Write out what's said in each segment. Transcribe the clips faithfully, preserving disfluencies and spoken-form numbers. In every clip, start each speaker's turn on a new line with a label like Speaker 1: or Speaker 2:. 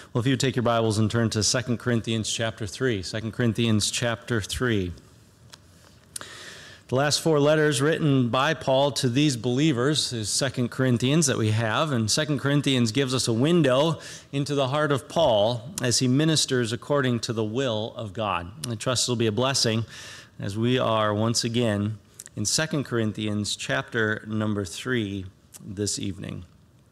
Speaker 1: Well, if you take your Bibles and turn to Second Corinthians chapter three. Second Corinthians chapter three. The last four letters written by Paul to these believers is Second Corinthians that we have, and Second Corinthians gives us a window into the heart of Paul as he ministers according to the will of God. I trust it will be a blessing as we are once again in Second Corinthians chapter number three this evening.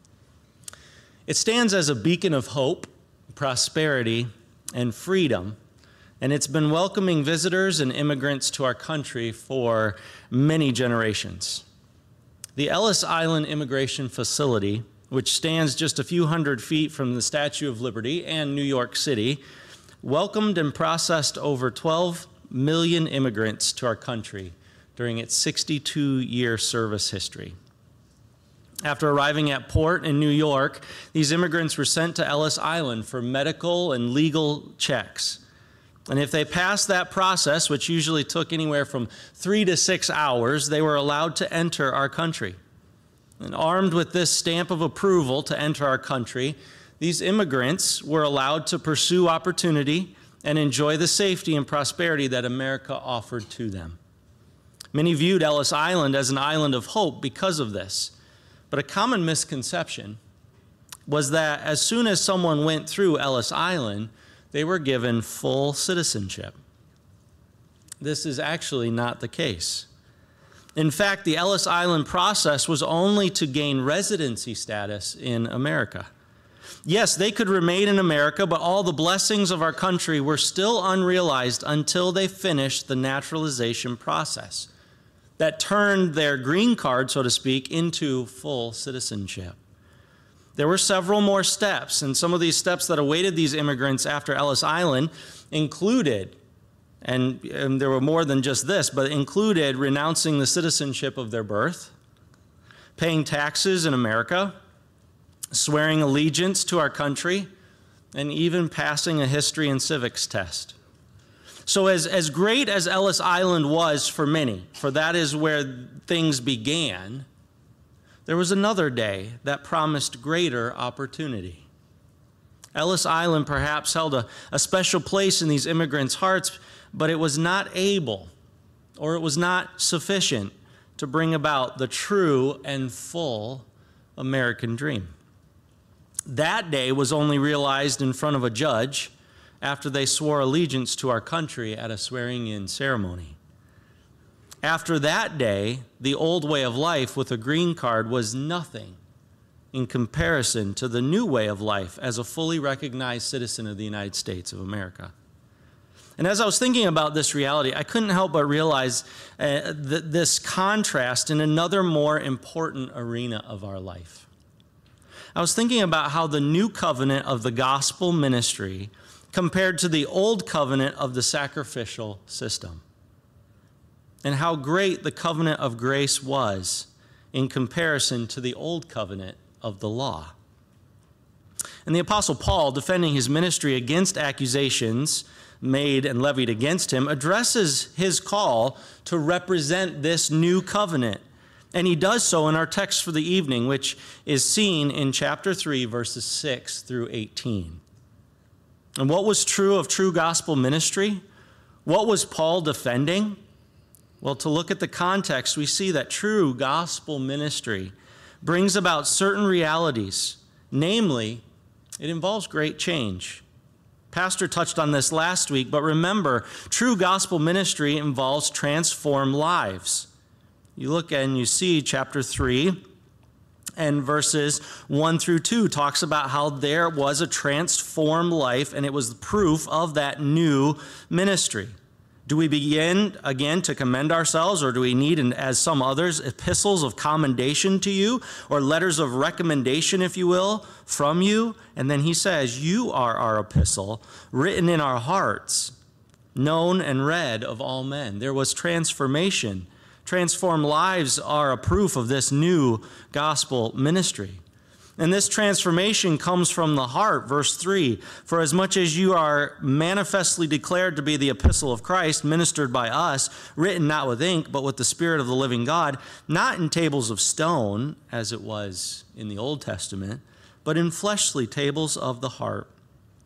Speaker 1: It stands as a beacon of hope, prosperity, and freedom, and it's been welcoming visitors and immigrants to our country for many generations. The Ellis Island Immigration Facility, which stands just a few hundred feet from the Statue of Liberty and New York City, welcomed and processed over twelve million immigrants to our country during its sixty-two year service history. After arriving at port in New York, these immigrants were sent to Ellis Island for medical and legal checks. And if they passed that process, which usually took anywhere from three to six hours, they were allowed to enter our country. And armed with this stamp of approval to enter our country, these immigrants were allowed to pursue opportunity and enjoy the safety and prosperity that America offered to them. Many viewed Ellis Island as an island of hope because of this. But a common misconception was that as soon as someone went through Ellis Island, they were given full citizenship. This is actually not the case. In fact, the Ellis Island process was only to gain residency status in America. Yes, they could remain in America, but all the blessings of our country were still unrealized until they finished the naturalization process that turned their green card, so to speak, into full citizenship. There were several more steps, and some of these steps that awaited these immigrants after Ellis Island included, and, and there were more than just this, but included renouncing the citizenship of their birth, paying taxes in America, swearing allegiance to our country, and even passing a history and civics test. So as, as great as Ellis Island was for many, for that is where things began, there was another day that promised greater opportunity. Ellis Island perhaps held a, a special place in these immigrants' hearts, but it was not able, or it was not sufficient to bring about the true and full American dream. That day was only realized in front of a judge after they swore allegiance to our country at a swearing-in ceremony. After that day, the old way of life with a green card was nothing in comparison to the new way of life as a fully recognized citizen of the United States of America. And as I was thinking about this reality, I couldn't help but realize uh, th- this contrast in another more important arena of our life. I was thinking about how the new covenant of the gospel ministry compared to the old covenant of the sacrificial system, and how great the covenant of grace was in comparison to the old covenant of the law. And the Apostle Paul, defending his ministry against accusations made and levied against him, addresses his call to represent this new covenant. And he does so in our text for the evening, which is seen in chapter three, verses six through eighteen. And what was true of true gospel ministry? What was Paul defending? Well, to look at the context, we see that true gospel ministry brings about certain realities. Namely, it involves great change. Pastor touched on this last week, but remember, true gospel ministry involves transformed lives. You look and you see chapter three, and verses one through two talks about how there was a transformed life, and it was the proof of that new ministry. Do we begin again to commend ourselves, or do we need, as some others, epistles of commendation to you, or letters of recommendation, if you will, from you? And then he says, you are our epistle, written in our hearts, known and read of all men. There was transformation. Transformed lives are a proof of this new gospel ministry. And this transformation comes from the heart. Verse three, for as much as you are manifestly declared to be the epistle of Christ, ministered by us, written not with ink, but with the Spirit of the living God, not in tables of stone, as it was in the Old Testament, but in fleshly tables of the heart.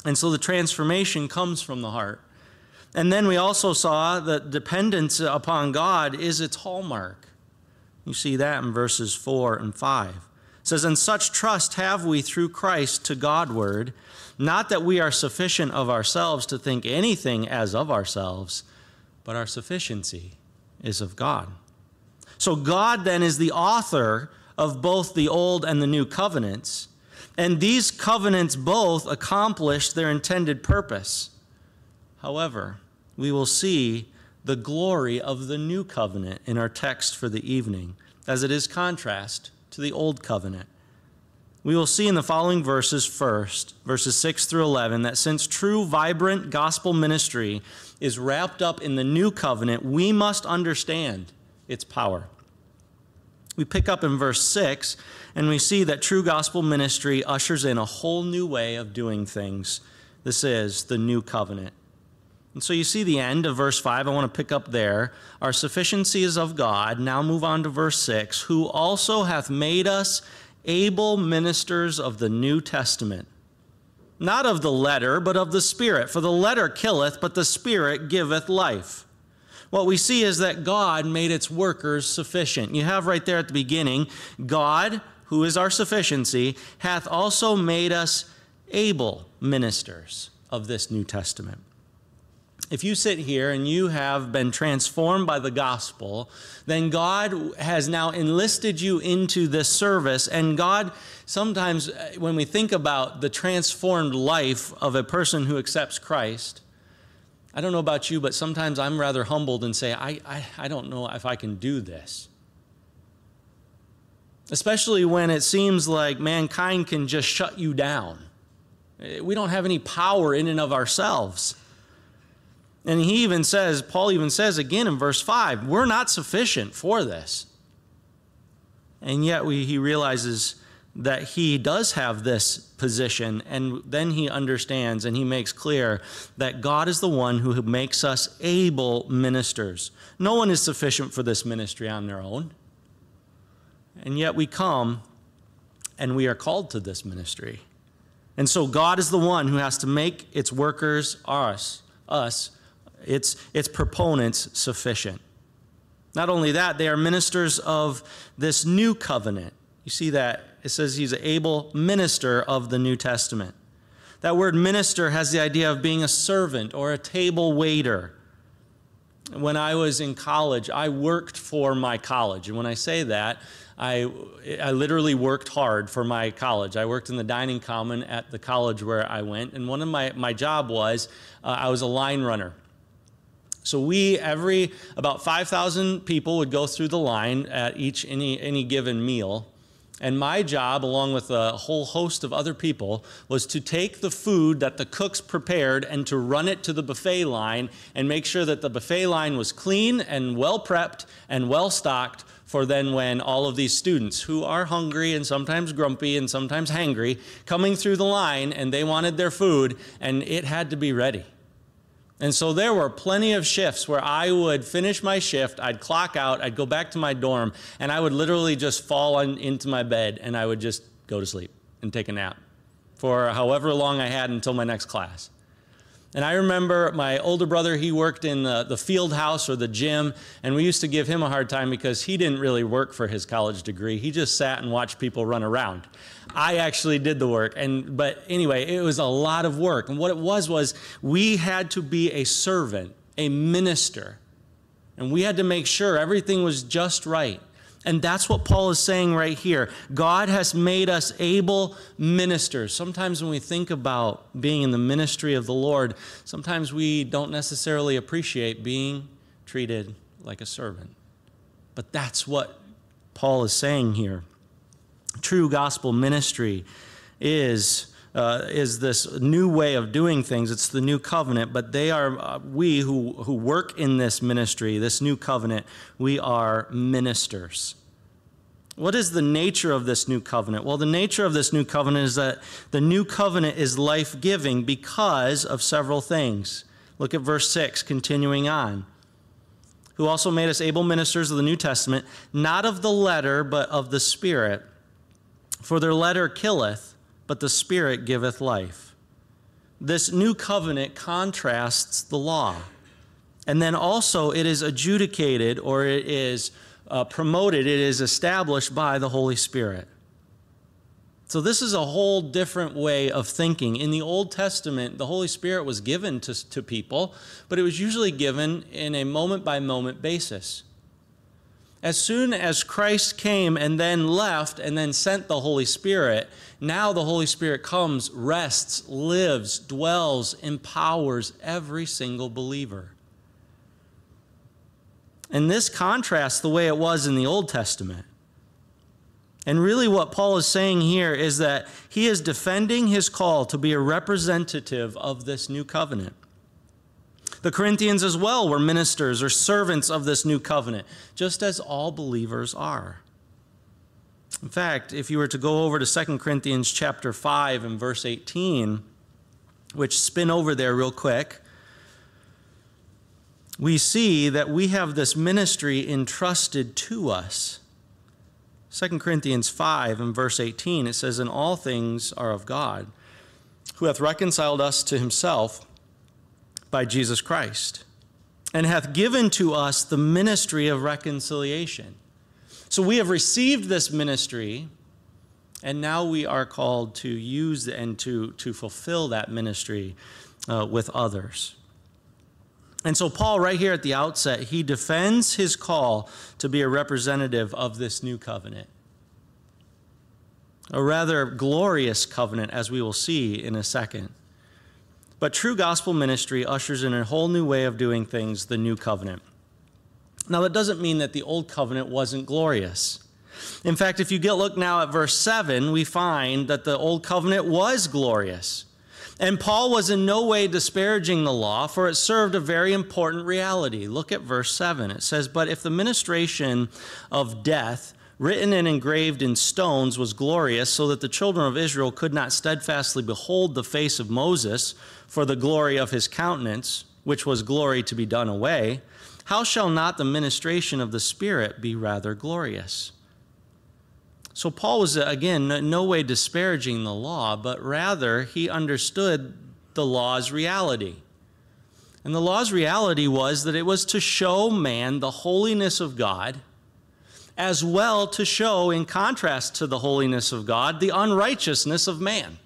Speaker 1: And so the transformation comes from the heart. And then we also saw that dependence upon God is its hallmark. You see that in verses four and five. It says, "And such trust have we through Christ to Godward, not that we are sufficient of ourselves to think anything as of ourselves, but our sufficiency is of God." So God then is the author of both the Old and the New Covenants, and these covenants both accomplish their intended purpose. However, we will see the glory of the New Covenant in our text for the evening, as it is contrast to the Old Covenant. We will see in the following verses first, verses six through eleven, that since true, vibrant gospel ministry is wrapped up in the New Covenant, we must understand its power. We pick up in verse six, and we see that true gospel ministry ushers in a whole new way of doing things. This is the New Covenant. And so you see the end of verse five. I want to pick up there. Our sufficiency is of God. Now move on to verse six. "Who also hath made us able ministers of the New Testament, not of the letter, but of the Spirit. For the letter killeth, but the Spirit giveth life." What we see is that God made its workers sufficient. You have right there at the beginning, God, who is our sufficiency, hath also made us able ministers of this New Testament. If you sit here and you have been transformed by the gospel, then God has now enlisted you into this service. And God, sometimes when we think about the transformed life of a person who accepts Christ, I don't know about you, but sometimes I'm rather humbled and say, I, I, I don't know if I can do this. Especially when it seems like mankind can just shut you down. We don't have any power in and of ourselves. And he even says, Paul even says again in verse five, we're not sufficient for this. And yet we, he realizes that he does have this position, and then he understands and he makes clear that God is the one who makes us able ministers. No one is sufficient for this ministry on their own. And yet we come and we are called to this ministry. And so God is the one who has to make its workers, us, us, its, its proponents sufficient. Not only that, they are ministers of this new covenant. You see that? It says he's an able minister of the New Testament. That word minister has the idea of being a servant or a table waiter. When I was in college, I worked for my college. And when I say that, I, I literally worked hard for my college. I worked in the dining common at the college where I went. And one of my, my job was, uh, I was a line runner. So we, every, about five thousand people would go through the line at each, any, any given meal. And my job, along with a whole host of other people, was to take the food that the cooks prepared and to run it to the buffet line and make sure that the buffet line was clean and well prepped and well stocked for then when all of these students who are hungry and sometimes grumpy and sometimes hangry coming through the line and they wanted their food and it had to be ready. And so there were plenty of shifts where I would finish my shift, I'd clock out, I'd go back to my dorm, and I would literally just fall on, into my bed and I would just go to sleep and take a nap for however long I had until my next class. And I remember my older brother, he worked in the, the field house or the gym, and we used to give him a hard time because he didn't really work for his college degree. He just sat and watched people run around. I actually did the work, and but anyway, it was a lot of work. And what it was was we had to be a servant, a minister, and we had to make sure everything was just right. And that's what Paul is saying right here. God has made us able ministers. Sometimes when we think about being in the ministry of the Lord, sometimes we don't necessarily appreciate being treated like a servant. But that's what Paul is saying here. True gospel ministry is, uh, is this new way of doing things. It's the new covenant, but they are, uh, we who, who work in this ministry, this new covenant, we are ministers. What is the nature of this new covenant? Well, the nature of this new covenant is that the new covenant is life-giving because of several things. Look at verse six, continuing on. Who also made us able ministers of the New Testament, not of the letter, but of the Spirit. For their letter killeth, but the Spirit giveth life. this new covenant contrasts the law. And then also it is adjudicated, or it is uh, promoted, it is established by the Holy Spirit. So this is a whole different way of thinking. In the Old Testament, the Holy Spirit was given to, to people, but it was usually given in a moment-by-moment basis. As soon as Christ came and then left and then sent the Holy Spirit, now the Holy Spirit comes, rests, lives, dwells, empowers every single believer. And this contrasts the way it was in the Old Testament. And really what Paul is saying here is that he is defending his call to be a representative of this new covenant. The Corinthians as well were ministers or servants of this new covenant, just as all believers are. In fact, if you were to go over to Second Corinthians chapter five and verse eighteen, which spin over there real quick, we see that we have this ministry entrusted to us. Second Corinthians five and verse eighteen, it says, "And all things are of God, who hath reconciled us to himself by Jesus Christ, and hath given to us the ministry of reconciliation." So we have received this ministry, and now we are called to use and to, to fulfill that ministry uh, with others. And so Paul, right here at the outset, he defends his call to be a representative of this new covenant. A rather glorious covenant, as we will see in a second. But true gospel ministry ushers in a whole new way of doing things, the new covenant. Now, that doesn't mean that the old covenant wasn't glorious. In fact, if you get look now at verse seven, we find that the old covenant was glorious. And Paul was in no way disparaging the law, for it served a very important reality. Look at verse seven. It says, "But if the ministration of death, written and engraved in stones, was glorious, so that the children of Israel could not steadfastly behold the face of Moses for the glory of his countenance, which was glory to be done away, how shall not the ministration of the Spirit be rather glorious?" So Paul was, again, in no way disparaging the law, but rather he understood the law's reality. And the law's reality was that it was to show man the holiness of God, as well to show, in contrast to the holiness of God, the unrighteousness of man.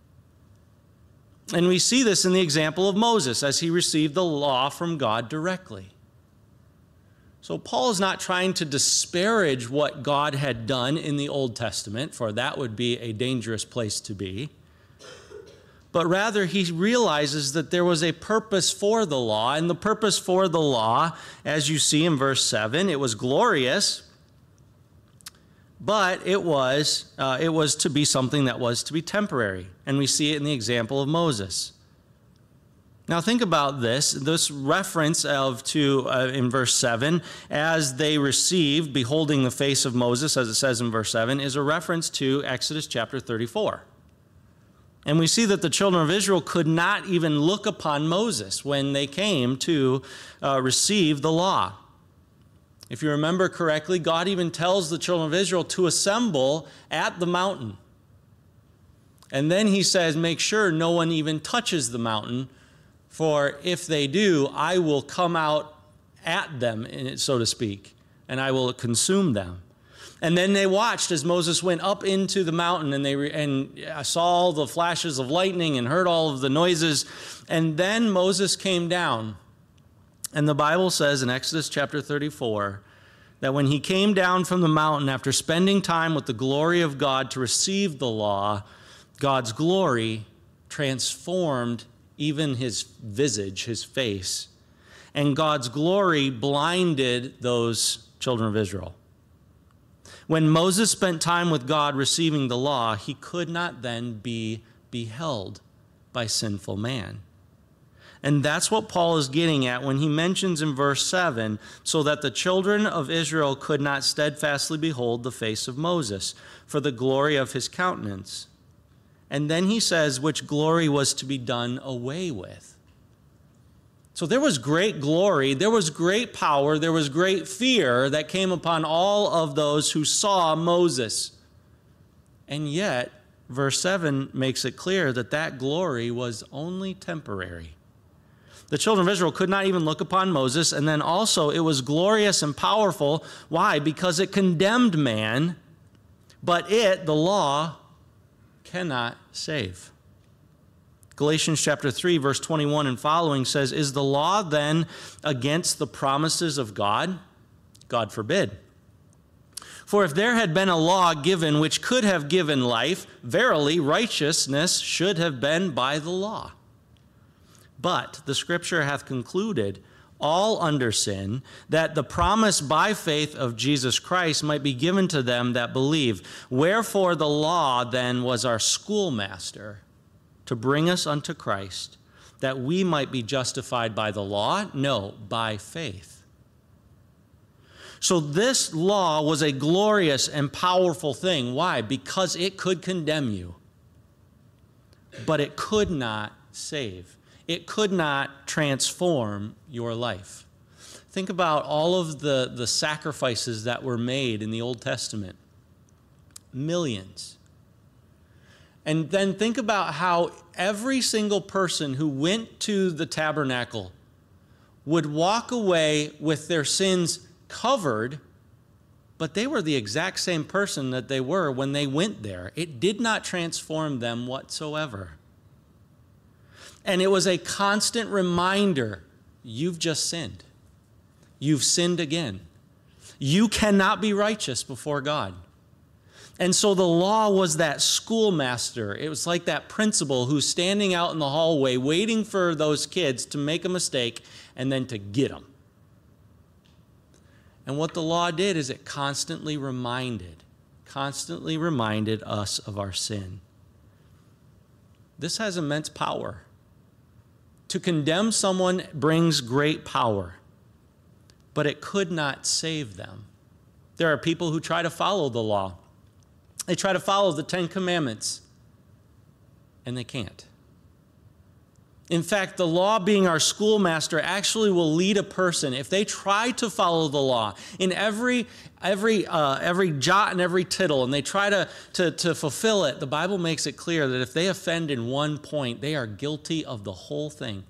Speaker 1: And we see this in the example of Moses as he received the law from God directly. So Paul is not trying to disparage what God had done in the Old Testament, for that would be a dangerous place to be. But rather he realizes that there was a purpose for the law, and the purpose for the law, as you see in verse seven, it was glorious, but it was, uh, it was to be something that was to be temporary. And we see it in the example of Moses. Now think about this, this reference of to, uh, in verse seven, as they received, beholding the face of Moses, as it says in verse seven, is a reference to Exodus chapter thirty-four. And we see that the children of Israel could not even look upon Moses when they came to uh, receive the law. If you remember correctly, God even tells the children of Israel to assemble at the mountain. And then he says, make sure no one even touches the mountain, for if they do, I will come out at them, so to speak, and I will consume them. And then they watched as Moses went up into the mountain, and they and saw all the flashes of lightning and heard all of the noises. And then Moses came down. And the Bible says in Exodus chapter thirty-four that when he came down from the mountain after spending time with the glory of God to receive the law, God's glory transformed even his visage, his face. And God's glory blinded those children of Israel. When Moses spent time with God receiving the law, he could not then be beheld by sinful man. And that's what Paul is getting at when he mentions in verse seven, so that the children of Israel could not steadfastly behold the face of Moses for the glory of his countenance. And then he says which glory was to be done away with. So there was great glory, there was great power, there was great fear that came upon all of those who saw Moses. And yet, verse seven makes it clear that that glory was only temporary. The children of Israel could not even look upon Moses, and then also it was glorious and powerful. Why? Because it condemned man, but it, the law, cannot save. Galatians chapter three, verse twenty-one and following says, "Is the law then against the promises of God? God forbid. For if there had been a law given which could have given life, verily righteousness should have been by the law. But the Scripture hath concluded all under sin, that the promise by faith of Jesus Christ might be given to them that believe. Wherefore the law then was our schoolmaster to bring us unto Christ, that we might be justified by the law? No, by faith." So this law was a glorious and powerful thing. Why? Because it could condemn you, but it could not save. It could not transform your life. Think about all of the, the sacrifices that were made in the Old Testament. Millions. And then think about how every single person who went to the tabernacle would walk away with their sins covered, but they were the exact same person that they were when they went there. It did not transform them whatsoever. And it was a constant reminder, you've just sinned. You've sinned again. You cannot be righteous before God. And so the law was that schoolmaster. It was like that principal who's standing out in the hallway waiting for those kids to make a mistake and then to get them. And what the law did is it constantly reminded, constantly reminded us of our sin. This has immense power. To condemn someone brings great power, but it could not save them. There are people who try to follow the law. They try to follow the Ten Commandments, and they can't. In fact, the law being our schoolmaster actually will lead a person, if they try to follow the law in every every uh, every jot and every tittle, and they try to, to, to fulfill it, the Bible makes it clear that if they offend in one point, they are guilty of the whole thing.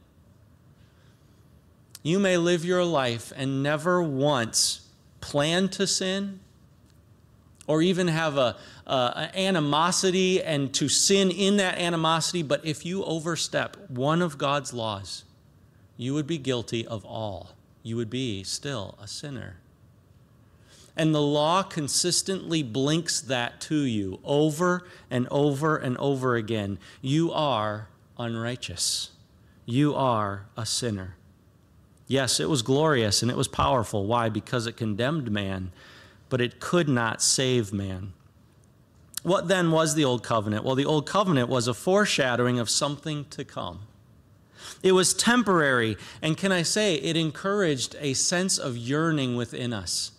Speaker 1: You may live your life and never once plan to sin, or even have a, a, an animosity and to sin in that animosity, but if you overstep one of God's laws, you would be guilty of all. You would be still a sinner. And the law consistently blinks that to you over and over and over again. You are unrighteous. You are a sinner. Yes, it was glorious and it was powerful. Why? Because it condemned man, but it could not save man. What then was the Old Covenant? Well, the Old Covenant was a foreshadowing of something to come. It was temporary, and can I say, it encouraged a sense of yearning within us.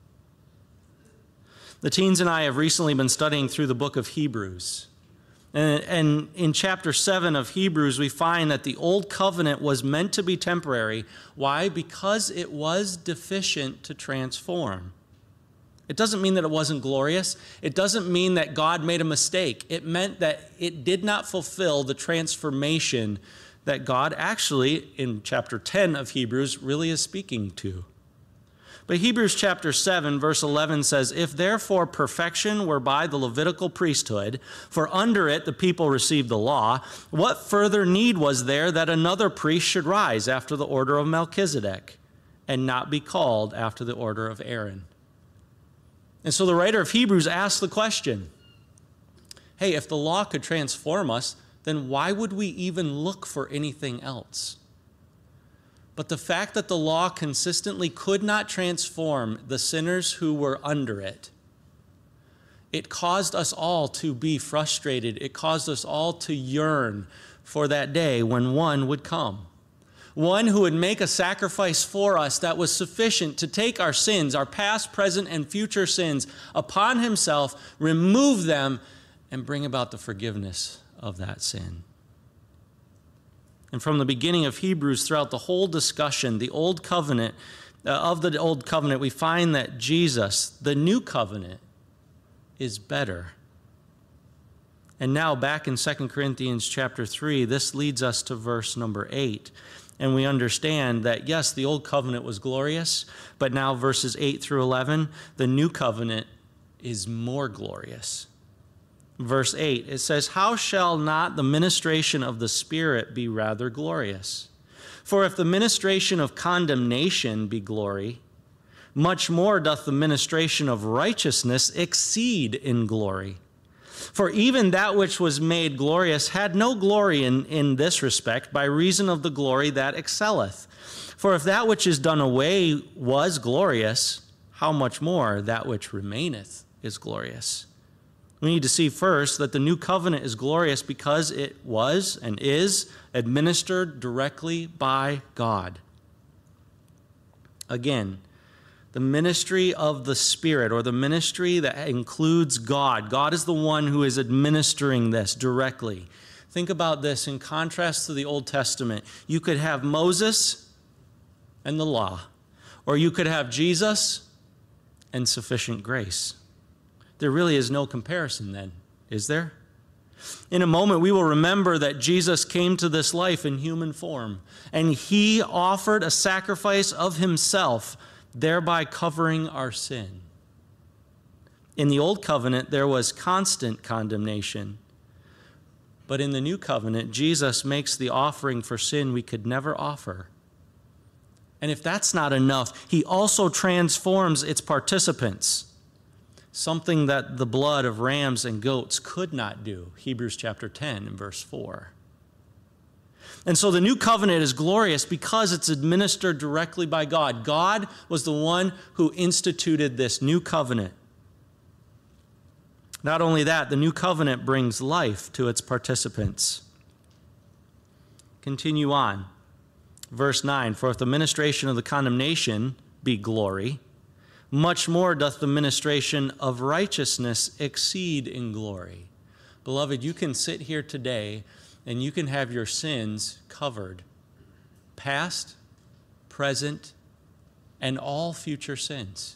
Speaker 1: The teens and I have recently been studying through the book of Hebrews. And, and in chapter seven of Hebrews, we find that the Old Covenant was meant to be temporary. Why? Because it was deficient to transform. It doesn't mean that it wasn't glorious. It doesn't mean that God made a mistake. It meant that it did not fulfill the transformation that God actually, in chapter ten of Hebrews, really is speaking to. But Hebrews chapter seven, verse eleven says, "If therefore perfection were by the Levitical priesthood, for under it the people received the law, what further need was there that another priest should rise after the order of Melchizedek, and not be called after the order of Aaron?" And so the writer of Hebrews asks the question, hey, if the law could transform us, then why would we even look for anything else? But the fact that the law consistently could not transform the sinners who were under it, it caused us all to be frustrated. It caused us all to yearn for that day when one would come. One who would make a sacrifice for us that was sufficient to take our sins, our past, present, and future sins, upon himself, remove them, and bring about the forgiveness of that sin. And from the beginning of Hebrews, throughout the whole discussion, the Old Covenant, uh, of the Old Covenant, we find that Jesus, the New Covenant, is better. And now back in Second Corinthians chapter three, this leads us to verse number eight. And we understand that, yes, the old covenant was glorious, but now verses eight through eleven, the new covenant is more glorious. Verse eight, it says, "How shall not the ministration of the Spirit be rather glorious? For if the ministration of condemnation be glory, much more doth the ministration of righteousness exceed in glory. For even that which was made glorious had no glory in, in this respect, by reason of the glory that excelleth. For if that which is done away was glorious, how much more that which remaineth is glorious?" We need to see first that the new covenant is glorious because it was and is administered directly by God. Again, the ministry of the Spirit, or the ministry that includes God. God is the one who is administering this directly. Think about this in contrast to the Old Testament. You could have Moses and the law, or you could have Jesus and sufficient grace. There really is no comparison then, is there? In a moment, we will remember that Jesus came to this life in human form, and he offered a sacrifice of himself, thereby covering our sin. In the old covenant, there was constant condemnation. But in the new covenant, Jesus makes the offering for sin we could never offer. And if that's not enough, he also transforms its participants, something that the blood of rams and goats could not do. Hebrews chapter ten and verse four. And so the new covenant is glorious because it's administered directly by God. God was the one who instituted this new covenant. Not only that, the new covenant brings life to its participants. Continue on. Verse nine, "For if the ministration of the condemnation be glory, much more doth the ministration of righteousness exceed in glory." Beloved, you can sit here today and you can have your sins covered, past, present, and all future sins.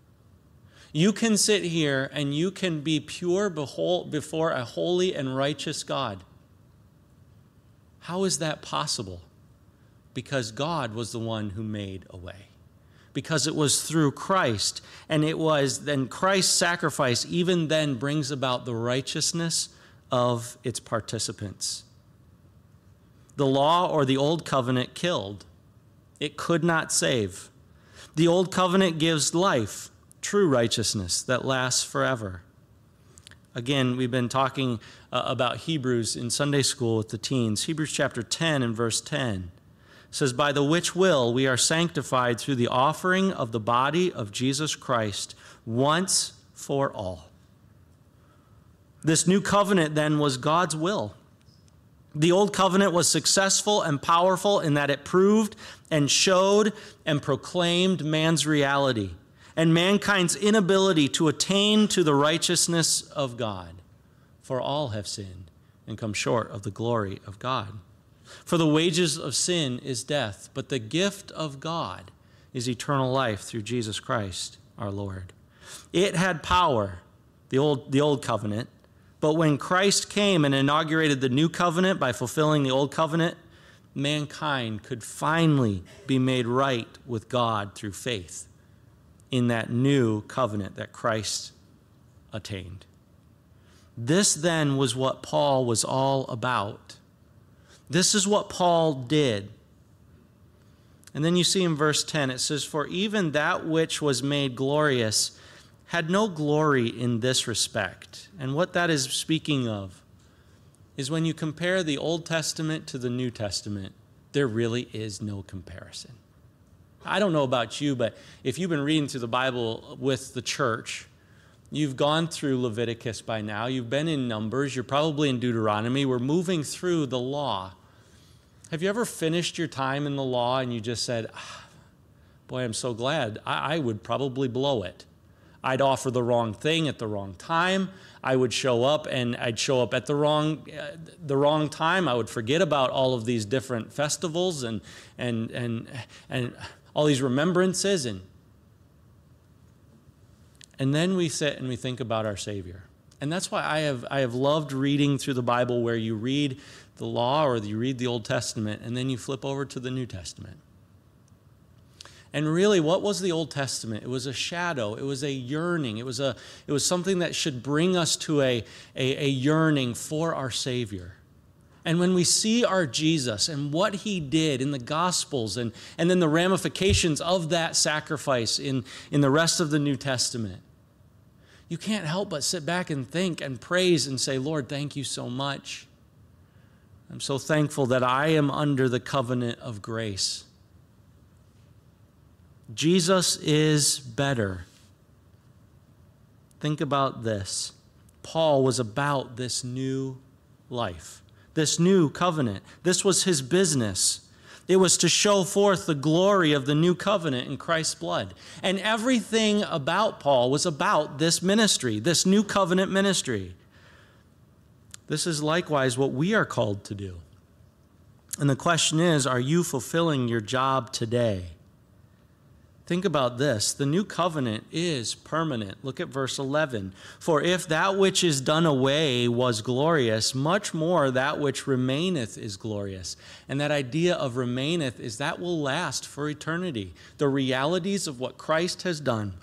Speaker 1: You can sit here and you can be pure before a holy and righteous God. How is that possible? Because God was the one who made a way. Because it was through Christ, and it was then Christ's sacrifice even then brings about the righteousness of its participants. The law, or the old covenant, killed. It could not save. The old covenant gives life, true righteousness that lasts forever. Again, we've been talking uh, about Hebrews in Sunday school with the teens. Hebrews chapter ten and verse ten says, "By the which will we are sanctified through the offering of the body of Jesus Christ once for all." This new covenant then was God's will. The old covenant was successful and powerful in that it proved and showed and proclaimed man's reality and mankind's inability to attain to the righteousness of God. For all have sinned and come short of the glory of God. For the wages of sin is death, but the gift of God is eternal life through Jesus Christ our Lord. It had power, the old, the old covenant, but when Christ came and inaugurated the new covenant by fulfilling the old covenant, mankind could finally be made right with God through faith in that new covenant that Christ attained. This then was what Paul was all about. This is what Paul did. And then you see in verse ten, it says, "For even that which was made glorious had no glory in this respect." And what that is speaking of is when you compare the Old Testament to the New Testament, there really is no comparison. I don't know about you, but if you've been reading through the Bible with the church, you've gone through Leviticus by now, you've been in Numbers, you're probably in Deuteronomy, we're moving through the law. Have you ever finished your time in the law and you just said, ah, boy, I'm so glad, I, I would probably blow it. I'd offer the wrong thing at the wrong time. I would show up and I'd show up at the wrong, uh, the wrong time. I would forget about all of these different festivals and, and, and, and all these remembrances. And, and then we sit and we think about our Savior. And that's why I have, I have loved reading through the Bible where you read the law or you read the Old Testament and then you flip over to the New Testament. And really, what was the Old Testament? It was a shadow. It was a yearning. It was, a, it was something that should bring us to a, a, a yearning for our Savior. And when we see our Jesus and what he did in the Gospels and, and then the ramifications of that sacrifice in, in the rest of the New Testament, you can't help but sit back and think and praise and say, Lord, thank you so much. I'm so thankful that I am under the covenant of grace. Jesus is better. Think about this. Paul was about this new life, this new covenant. This was his business. It was to show forth the glory of the new covenant in Christ's blood. And everything about Paul was about this ministry, this new covenant ministry. This is likewise what we are called to do. And the question is, are you fulfilling your job today? Think about this. The new covenant is permanent. Look at verse eleven. For if that which is done away was glorious, much more that which remaineth is glorious. And that idea of remaineth is that will last for eternity. The realities of what Christ has done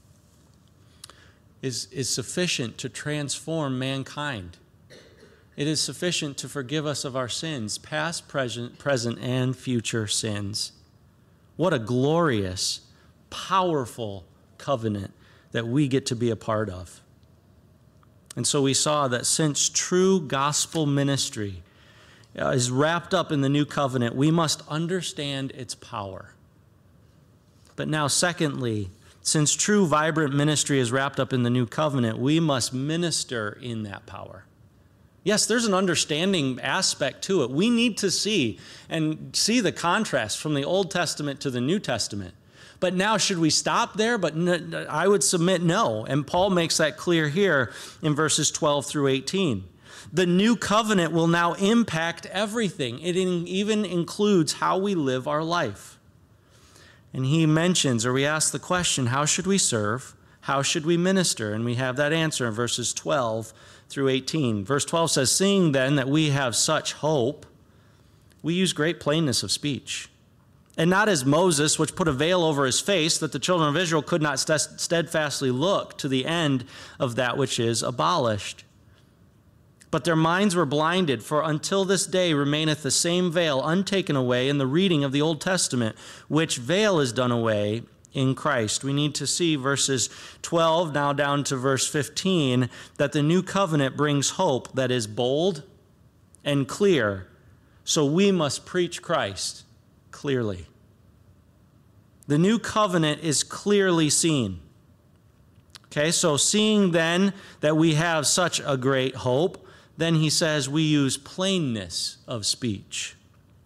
Speaker 1: is, is sufficient to transform mankind. It is sufficient to forgive us of our sins, past, present, present, and future sins. What a glorious, powerful covenant that we get to be a part of. And so we saw that since true gospel ministry uh, is wrapped up in the new covenant, we must understand its power. But now, secondly, since true vibrant ministry is wrapped up in the new covenant, we must minister in that power. Yes, there's an understanding aspect to it. We need to see and see the contrast from the Old Testament to the New Testament. But now, should we stop there? But n- I would submit no. And Paul makes that clear here in verses twelve through eighteen. The new covenant will now impact everything. It in, even includes how we live our life. And he mentions, or we ask the question, how should we serve? How should we minister? And we have that answer in verses twelve through eighteen. Verse twelve says, seeing then that we have such hope, we use great plainness of speech. And not as Moses, which put a veil over his face, that the children of Israel could not steadfastly look to the end of that which is abolished. But their minds were blinded, for until this day remaineth the same veil untaken away in the reading of the Old Testament, which veil is done away in Christ. We need to see verses twelve now down to verse fifteen, that the new covenant brings hope that is bold and clear. So we must preach Christ clearly. The new covenant is clearly seen. Okay, so seeing then that we have such a great hope, then he says we use plainness of speech.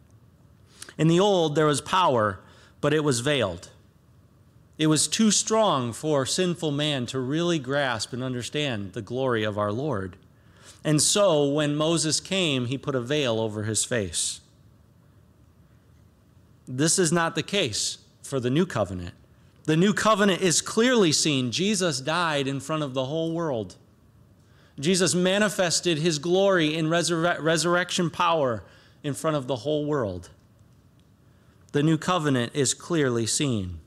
Speaker 1: In the old, there was power, but it was veiled. It was too strong for sinful man to really grasp and understand the glory of our Lord. And so when Moses came, he put a veil over his face. This is not the case for the new covenant. The new covenant is clearly seen. Jesus died in front of the whole world. Jesus manifested his glory in resurre- resurrection power in front of the whole world. The new covenant is clearly seen.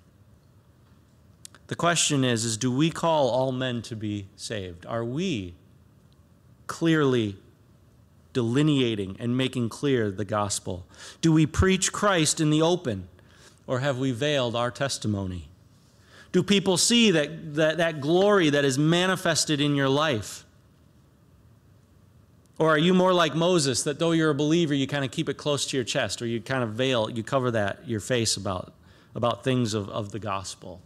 Speaker 1: The question is, is do we call all men to be saved? Are we clearly delineating and making clear the gospel? Do we preach Christ in the open, or have we veiled our testimony? Do people see that, that, that glory that is manifested in your life? Or are you more like Moses, that though you're a believer, you kind of keep it close to your chest, or you kind of veil, you cover that, your face about, about things of, of the gospel?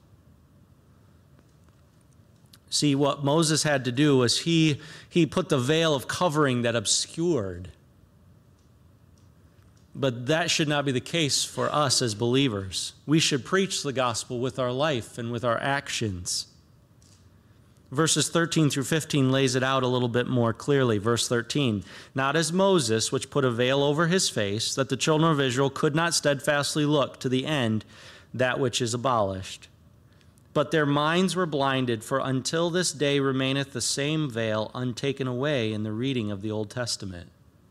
Speaker 1: See, what Moses had to do was he, he put the veil of covering that obscured. But that should not be the case for us as believers. We should preach the gospel with our life and with our actions. Verses thirteen through fifteen lays it out a little bit more clearly. Verse thirteen, not as Moses, which put a veil over his face, that the children of Israel could not steadfastly look to the end that which is abolished. But their minds were blinded, for until this day remaineth the same veil untaken away in the reading of the Old Testament.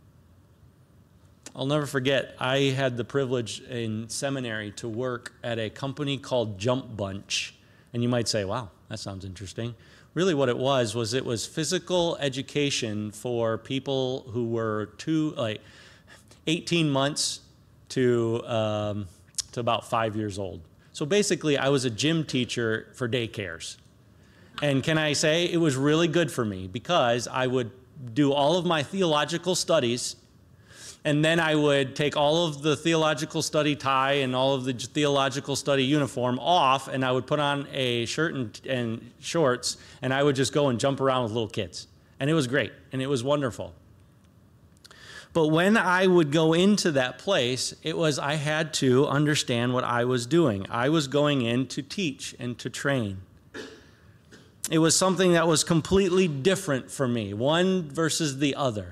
Speaker 1: I'll never forget, I had the privilege in seminary to work at a company called Jump Bunch. And you might say, wow, that sounds interesting. Really what it was, was it was physical education for people who were two, like eighteen months to, um, to about five years old. So basically, I was a gym teacher for daycares. And can I say, it was really good for me because I would do all of my theological studies, and then I would take all of the theological study tie and all of the theological study uniform off, and I would put on a shirt and, and shorts, and I would just go and jump around with little kids. And it was great, and it was wonderful. But when I would go into that place, it was I had to understand what I was doing. I was going in to teach and to train. It was something that was completely different for me, one versus the other.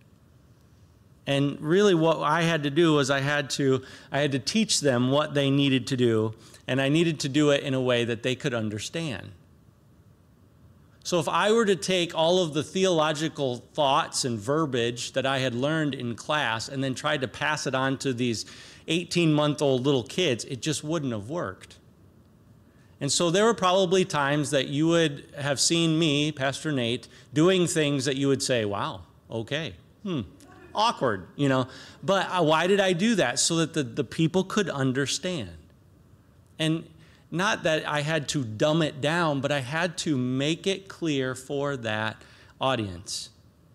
Speaker 1: And really what I had to do was I had to, I had to teach them what they needed to do, and I needed to do it in a way that they could understand. So if I were to take all of the theological thoughts and verbiage that I had learned in class and then tried to pass it on to these eighteen-month-old little kids, it just wouldn't have worked. And so there were probably times that you would have seen me, Pastor Nate, doing things that you would say, wow, okay, hmm, awkward, you know. But why did I do that? So that the, the people could understand. And not that I had to dumb it down, but I had to make it clear for that audience.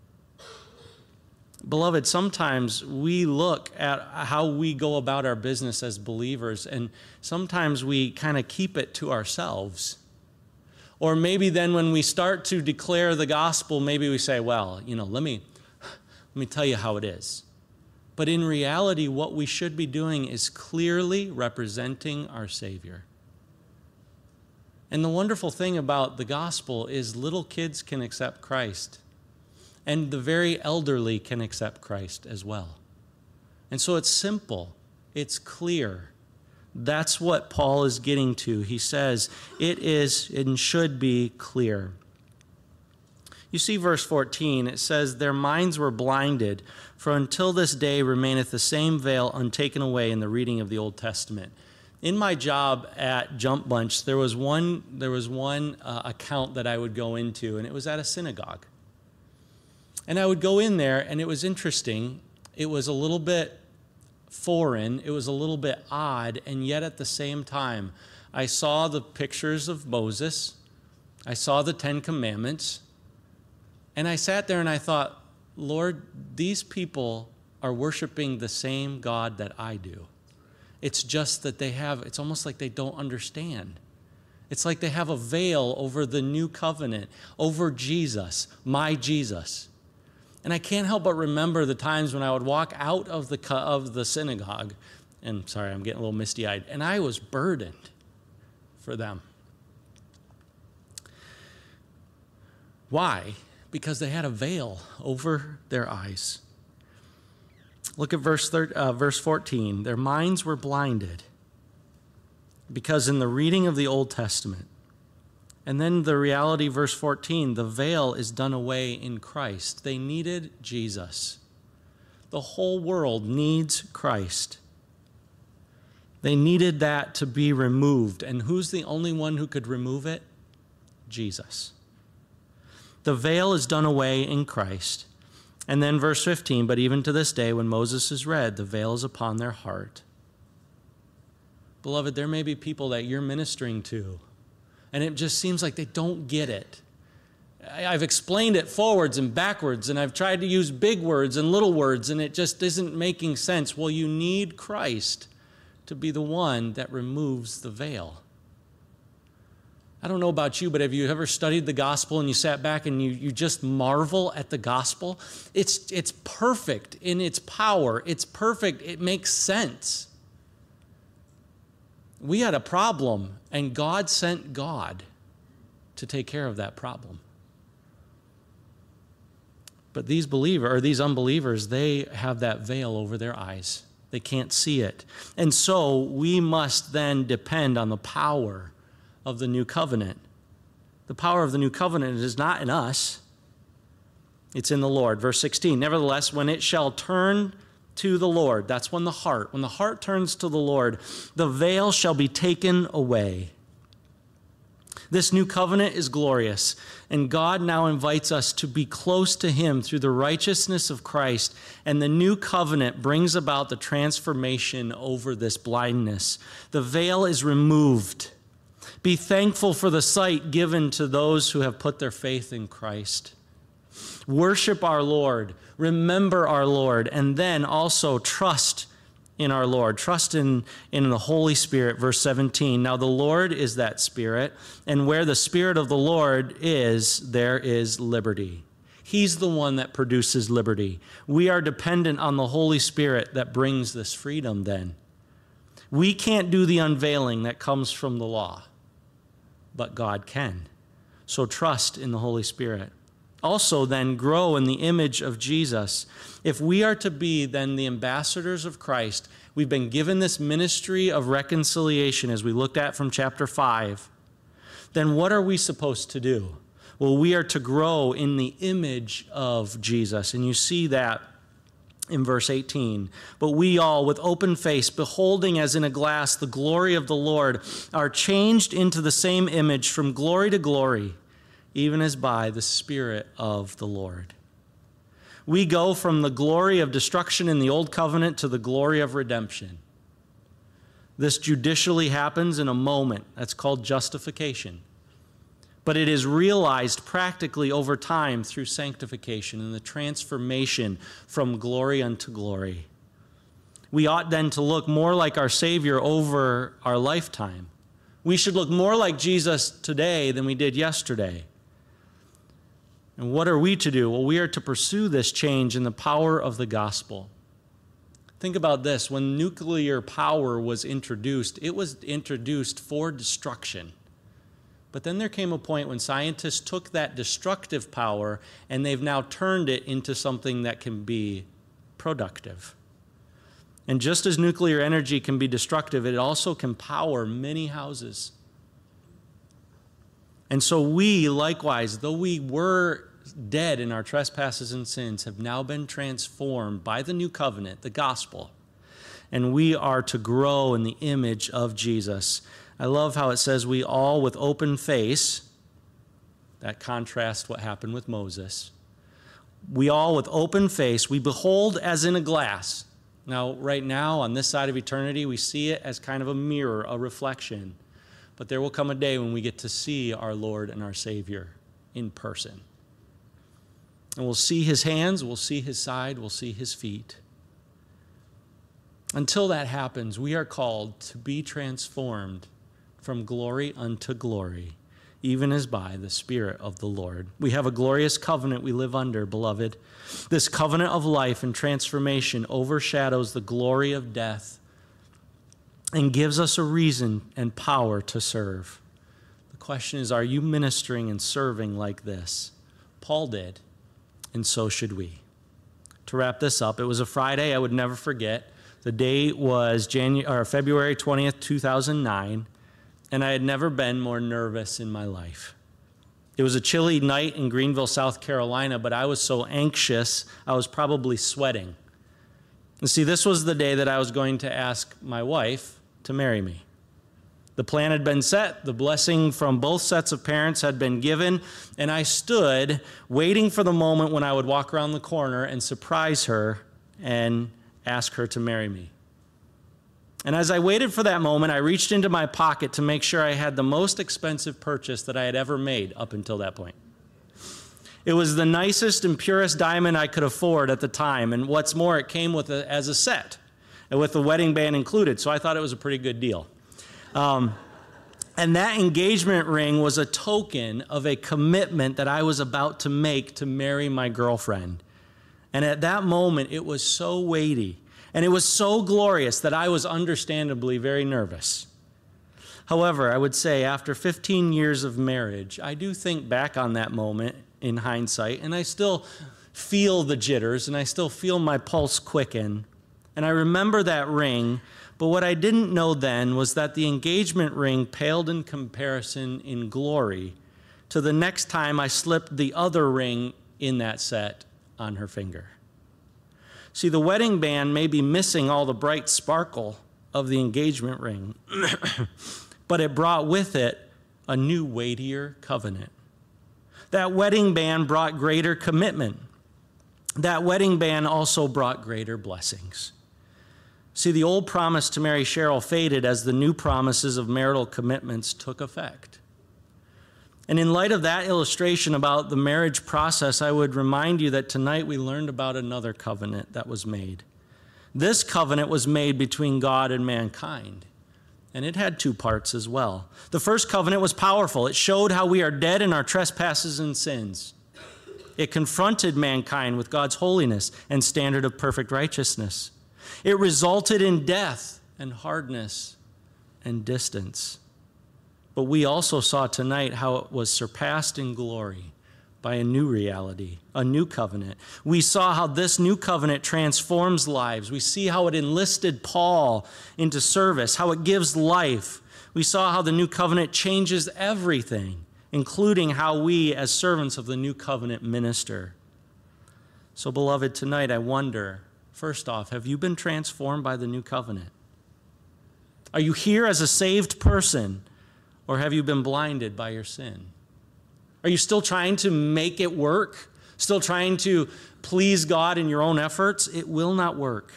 Speaker 1: Beloved, sometimes we look at how we go about our business as believers, and sometimes we kind of keep it to ourselves. Or maybe then when we start to declare the gospel, maybe we say, well, you know, let me, let me tell you how it is. But in reality, what we should be doing is clearly representing our Savior. And the wonderful thing about the gospel is little kids can accept Christ, and the very elderly can accept Christ as well. And so it's simple, it's clear. That's what Paul is getting to. He says it is and should be clear. You see verse fourteen, it says, their minds were blinded, for until this day remaineth the same veil untaken away in the reading of the Old Testament. In my job at Jump Bunch, there was one, there was one uh, account that I would go into, and it was at a synagogue. And I would go in there, and it was interesting. It was a little bit foreign. It was a little bit odd, and yet at the same time, I saw the pictures of Moses. I saw the Ten Commandments. And I sat there and I thought, Lord, these people are worshiping the same God that I do. It's just that they have, it's almost like they don't understand. It's like they have a veil over the new covenant, over Jesus, my Jesus. And I can't help but remember the times when I would walk out of the, of the synagogue, and sorry, I'm getting a little misty-eyed, and I was burdened for them. Why? Because they had a veil over their eyes. Look at verse thirteen, uh, verse fourteen. Their minds were blinded because in the reading of the Old Testament, and then the reality, verse fourteen, the veil is done away in Christ. They needed Jesus. The whole world needs Christ. They needed that to be removed. And who's the only one who could remove it? Jesus. The veil is done away in Christ. And then verse fifteen, but even to this day when Moses is read, the veil is upon their heart. Beloved, there may be people that you're ministering to, and it just seems like they don't get it. I've explained it forwards and backwards, and I've tried to use big words and little words, and it just isn't making sense. Well, you need Christ to be the one that removes the veil. I don't know about you, but have you ever studied the gospel and you sat back and you, you just marvel at the gospel? It's, it's perfect in its power. It's perfect. It makes sense. We had a problem, and God sent God to take care of that problem. But these believers, or these unbelievers, they have that veil over their eyes. They can't see it. And so we must then depend on the power of the new covenant. The power of the new covenant is not in us. It's in the Lord. Verse sixteen, nevertheless, when it shall turn to the Lord, that's when the heart, when the heart turns to the Lord, the veil shall be taken away. This new covenant is glorious, and God now invites us to be close to him through the righteousness of Christ, and the new covenant brings about the transformation over this blindness. The veil is removed. Be thankful for the sight given to those who have put their faith in Christ. Worship our Lord, remember our Lord, and then also trust in our Lord. Trust in, in the Holy Spirit. Verse seventeen, now the Lord is that Spirit, and where the Spirit of the Lord is, there is liberty. He's the one that produces liberty. We are dependent on the Holy Spirit that brings this freedom then. We can't do the unveiling that comes from the law, but God can. So trust in the Holy Spirit. Also then grow in the image of Jesus. If we are to be then the ambassadors of Christ, we've been given this ministry of reconciliation as we looked at from chapter five, then what are we supposed to do? Well, we are to grow in the image of Jesus. And you see that in verse eighteen. But we all, with open face, beholding as in a glass the glory of the Lord, are changed into the same image from glory to glory, even as by the Spirit of the Lord. We go from the glory of destruction in the old covenant to the glory of redemption. This judicially happens in a moment. That's called justification. But it is realized practically over time through sanctification and the transformation from glory unto glory. We ought then to look more like our Savior over our lifetime. We should look more like Jesus today than we did yesterday. And what are we to do? Well, we are to pursue this change in the power of the gospel. Think about this. When nuclear power was introduced, it was introduced for destruction. But then there came a point when scientists took that destructive power and they've now turned it into something that can be productive. And just as nuclear energy can be destructive, it also can power many houses. And so we, likewise, though we were dead in our trespasses and sins, have now been transformed by the new covenant, the gospel. And we are to grow in the image of Jesus. I love how it says we all with open face, that contrasts what happened with Moses. We all with open face, we behold as in a glass. Now, right now, on this side of eternity, we see it as kind of a mirror, a reflection. But there will come a day when we get to see our Lord and our Savior in person. And we'll see his hands, we'll see his side, we'll see his feet. Until that happens, we are called to be transformed from glory unto glory, even as by the Spirit of the Lord. We have a glorious covenant we live under, beloved. This covenant of life and transformation overshadows the glory of death and gives us a reason and power to serve. The question is, are you ministering and serving like this? Paul did, and so should we. To wrap this up, it was a Friday I would never forget. The date was January, or February twentieth, two thousand nine, and I had never been more nervous in my life. It was a chilly night in Greenville, South Carolina, but I was so anxious, I was probably sweating. And see, this was the day that I was going to ask my wife to marry me. The plan had been set, the blessing from both sets of parents had been given, and I stood waiting for the moment when I would walk around the corner and surprise her and ask her to marry me. And as I waited for that moment, I reached into my pocket to make sure I had the most expensive purchase that I had ever made up until that point. It was the nicest and purest diamond I could afford at the time, and what's more, it came with a, as a set, and with the wedding band included, so I thought it was a pretty good deal. Um, and that engagement ring was a token of a commitment that I was about to make to marry my girlfriend. And at that moment, it was so weighty, and it was so glorious that I was understandably very nervous. However, I would say after fifteen years of marriage, I do think back on that moment in hindsight, and I still feel the jitters, and I still feel my pulse quicken. And I remember that ring, But what I didn't know then was that the engagement ring paled in comparison in glory to the next time I slipped the other ring in that set on her finger. See, the wedding band may be missing all the bright sparkle of the engagement ring, but it brought with it a new weightier covenant. That wedding band brought greater commitment. That wedding band also brought greater blessings. See, the old promise to marry Cheryl faded as the new promises of marital commitments took effect. And in light of that illustration about the marriage process, I would remind you that tonight we learned about another covenant that was made. This covenant was made between God and mankind, and it had two parts as well. The first covenant was powerful. It showed how we are dead in our trespasses and sins. It confronted mankind with God's holiness and standard of perfect righteousness. It resulted in death and hardness and distance. But we also saw tonight how it was surpassed in glory by a new reality, a new covenant. We saw how this new covenant transforms lives. We see how it enlisted Paul into service, how it gives life. We saw how the new covenant changes everything, including how we as servants of the new covenant minister. So, beloved, tonight I wonder, first off, have you been transformed by the new covenant? Are you here as a saved person, or have you been blinded by your sin? Are you still trying to make it work? Still trying to please God in your own efforts? It will not work.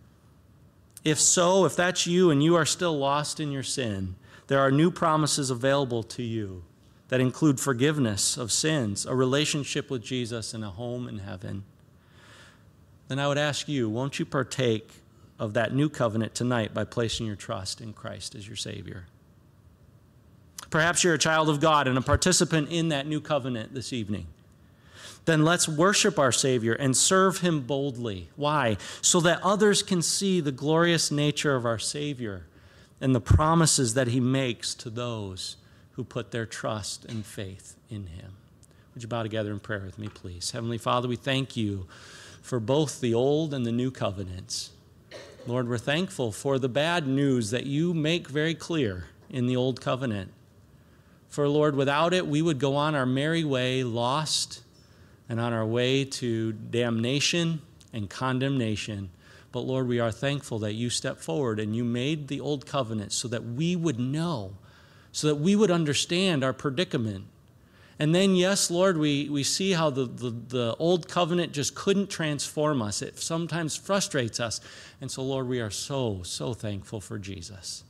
Speaker 1: If so, if that's you and you are still lost in your sin, there are new promises available to you that include forgiveness of sins, a relationship with Jesus, and a home in heaven. Then I would ask you, won't you partake of that new covenant tonight by placing your trust in Christ as your Savior? Perhaps you're a child of God and a participant in that new covenant this evening. Then let's worship our Savior and serve him boldly. Why? So that others can see the glorious nature of our Savior and the promises that he makes to those who put their trust and faith in him. Would you bow together in prayer with me, please? Heavenly Father, we thank you for both the old and the new covenants. Lord, we're thankful for the bad news that you make very clear in the old covenant. For, Lord, without it, we would go on our merry way, lost, and on our way to damnation and condemnation. But, Lord, we are thankful that you stepped forward and you made the old covenant so that we would know, so that we would understand our predicament. And then, yes, Lord, we, we see how the, the, the old covenant just couldn't transform us. It sometimes frustrates us. And so, Lord, we are so, so thankful for Jesus.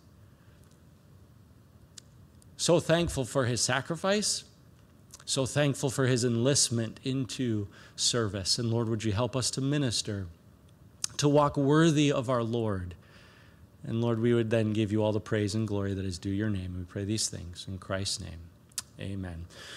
Speaker 1: So thankful for his sacrifice, so thankful for his enlistment into service. And Lord, would you help us to minister, to walk worthy of our Lord. And Lord, we would then give you all the praise and glory that is due your name. We pray these things in Christ's name. Amen.